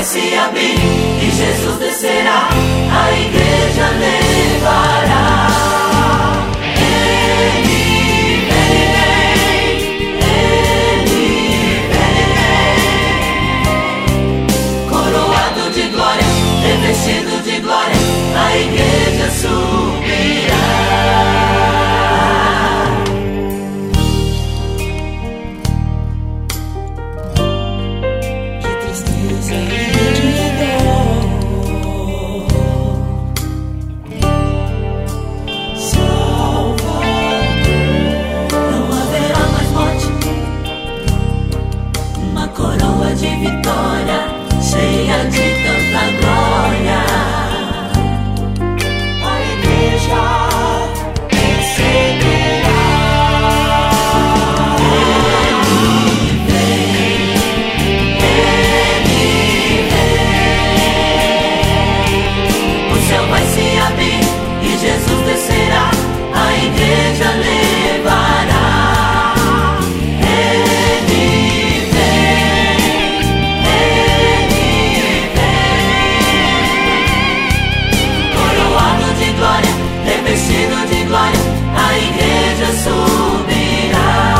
vai se abrir e Jesus descerá, a igreja levará. Ele vem, coroado de glória, revestido de glória, a igreja subirá. De vitória, cheia de tanta glória, a igreja receberá. Ele vem, o céu vai se abrir e Jesus descerá, a igreja levará. Revestido de glória, a igreja subirá.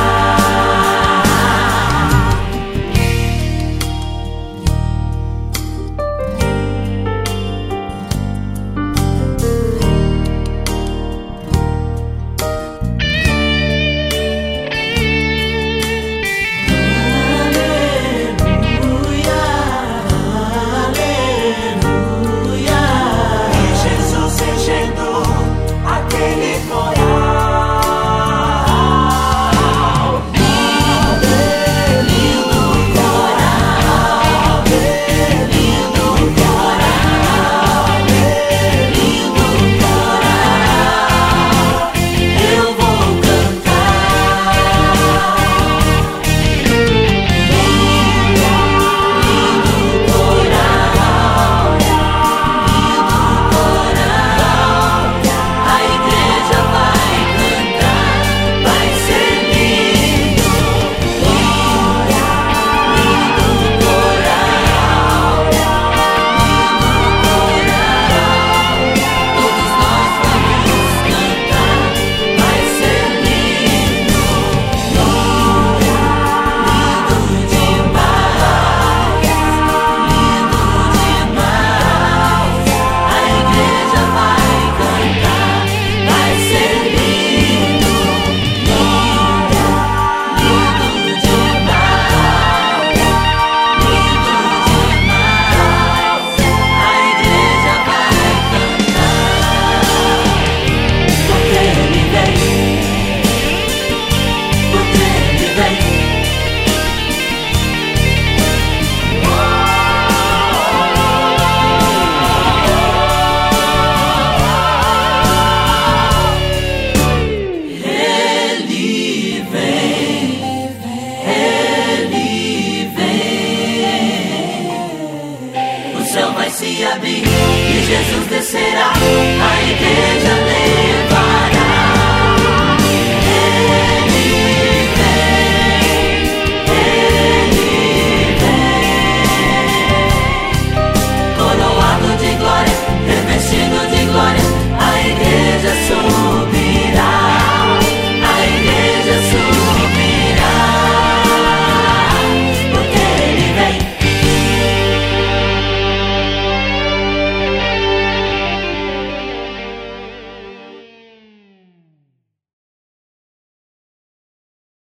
Se abrir e Jesus descerá, a igreja levará.